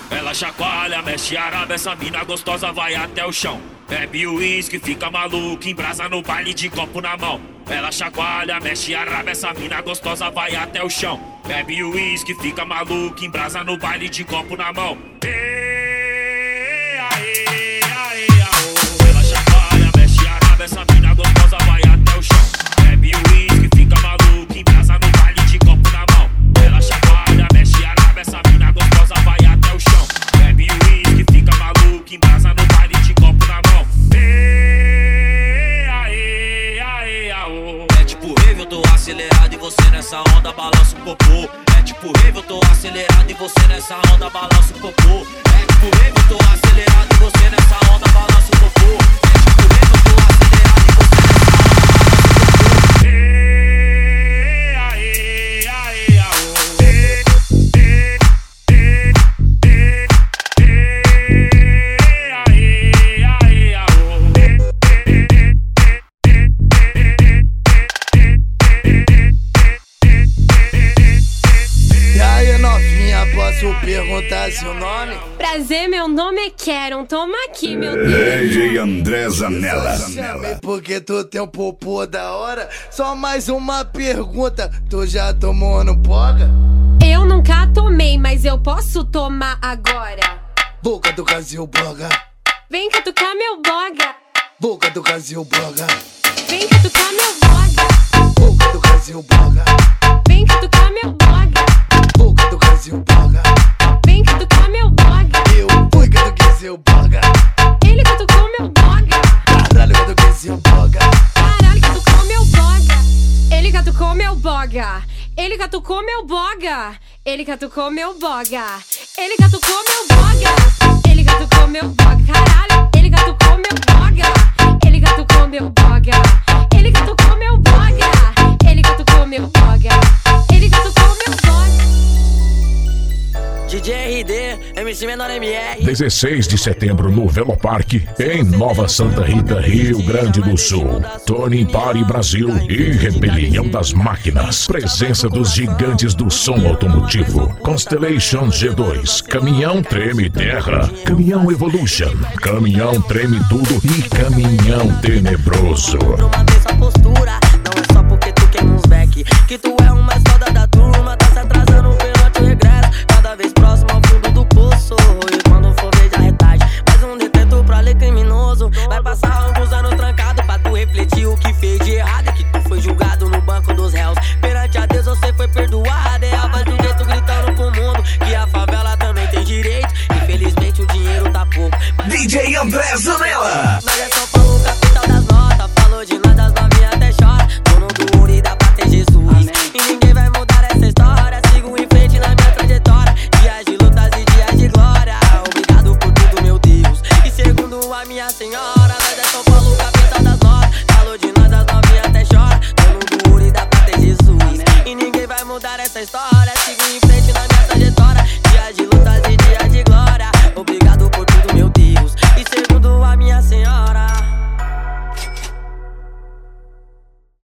Ela chacoalha, mexe a raba, essa mina gostosa vai até o chão. Bebe o uísque, fica maluca, embrasa no baile de copo na mão. Ela chacoalha, mexe a raba, essa mina gostosa vai até o chão. Bebe o uísque, fica maluca, embrasa no baile de copo na mão. Ela chacoalha, mexe a raba, essa mina gostosa vai até o chão. Bebe o uísque, fica maluca, embrasa no baile de copo na mão. Ela chacoalha, mexe a raba, essa mina gostosa vai até o chão. Bebe o uísque, fica maluca, embrasa no baile de copo na mão. É tipo rave, eu tô acelerado e você nessa onda balança o popô. É tipo rave, eu tô acelerado e você nessa onda balança o popô. É tipo rave, eu tô acelerado e você nessa onda balança o popô. É tipo rave, eu tô acelerado e você nessa onda balança o popô. Posso perguntar seu nome? Prazer, meu nome é Keron, toma aqui, meu Deus. DJ André Zanella. Porque tu tem um popô da hora. Só mais uma pergunta, tu já tomou no boga? Eu nunca tomei, mas eu posso tomar agora. Boca do Brasil boga. Vem catucar meu boga. Boca do Brasil boga. Vem catucar meu boga. Boca do Brasil boga. Vem catucar meu boga. Boca do Brasil boga. Vem catucar meu boga. Eu fui catucar seu boga. Ele catucou meu boga. Caralho, catuquei seu boga. Caralho, catucou meu boga. Ele catucou meu boga. Ele catucou meu boga. Ele catucou meu boga. Ele catucou meu boga. Ele catucou meu boga. Caralho, ele catucou meu boga. Ele catucou meu boga. Ele catucou meu boga. Ele catucou meu boga. Ele catucou meu boga. DJ RD, MC Menor MR. 16 de setembro no Velopark, em Nova Santa Rita, Rio Grande do Sul. Tony Party Brasil e Rebelião das Máquinas. Presença dos gigantes do som automotivo. Constellation G2, Caminhão Treme Terra, Caminhão Evolution, Caminhão Treme Tudo e Caminhão Tenebroso. Essa postura, não é só porque tu quer uns back, que tu é o mais foda da turma, tá se atrasando pelo teu regresso. Cada vez próximo ao fundo do poço. E quando for ver já é tarde. Mais um detento pra ler criminoso. Vai passar alguns anos trancado pra tu refletir o que fez de errado. É que tu foi julgado no banco dos réus. Perante a Deus você foi perdoado. É a voz do jeito gritando pro mundo que a favela também tem direito. Infelizmente o dinheiro tá pouco. DJ André Zanella. Mas é só falou o capital das notas. Falou de nós das novinhas até chora. Dono do ouro e dá pra ter Jesus. Amém. E ninguém vai mudar essa história. Sigo em frente na minha trajetória. Dias de lutas e dias de glória. Obrigado por tudo, meu Deus. E segundo a minha senhora, nós é São Paulo, capital das notas. Falou de nós das novinhas até chora. Dono do ouro e dá pra ter Jesus. Amém. E ninguém vai mudar essa história.